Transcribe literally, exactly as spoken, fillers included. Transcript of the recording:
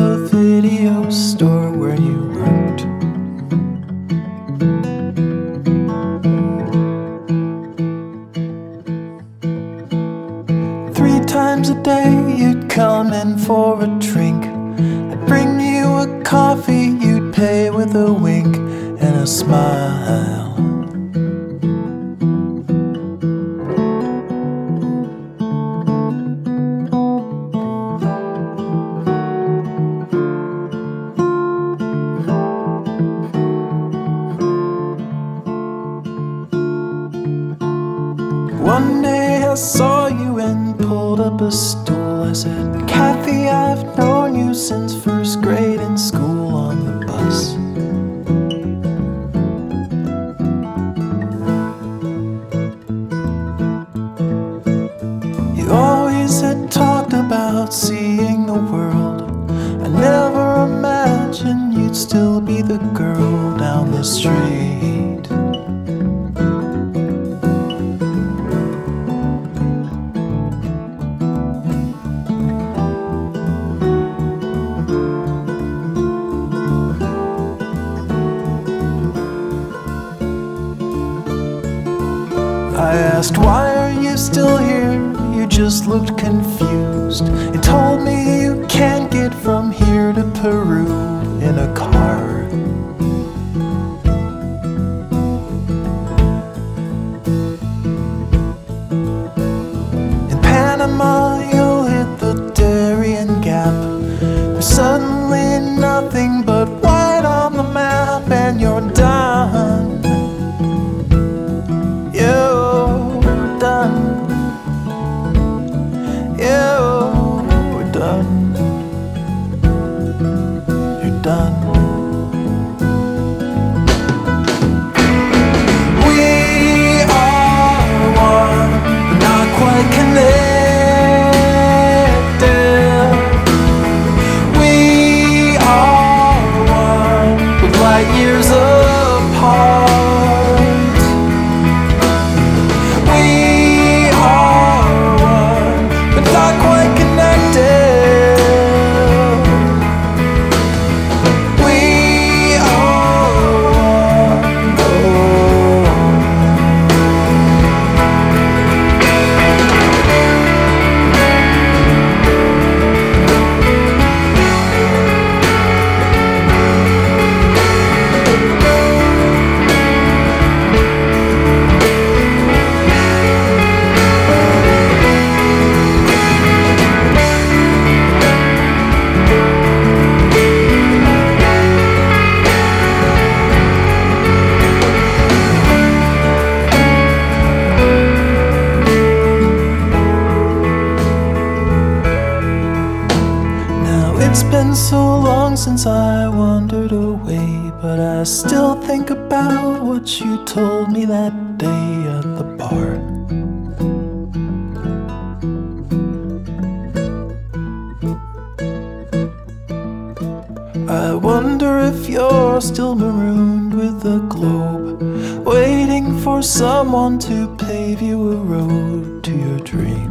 the video store where you worked. Three times a day you'd come in for a drink. I'd bring you a coffee, you'd pay with a wink and a smile. One day I saw you and pulled up a stool. I said, Kathy, I've known you since first grade in school on the bus. You always had talked about seeing the world. I never imagined you'd still be the girl down the street. I asked, why are you still here? You just looked confused. You told me you can't get from here to Peru in a car. In Panama you'll hit the Darien Gap. There's suddenly nothing but white on the map, and you're done. You're done. You're done. You're done. We are one, but not quite connected. We are one, with light years apart. It's been so long since I wandered away, but I still think about what you told me that day at the bar. I wonder if you're still marooned with the globe, waiting for someone to pave you a road to your dream.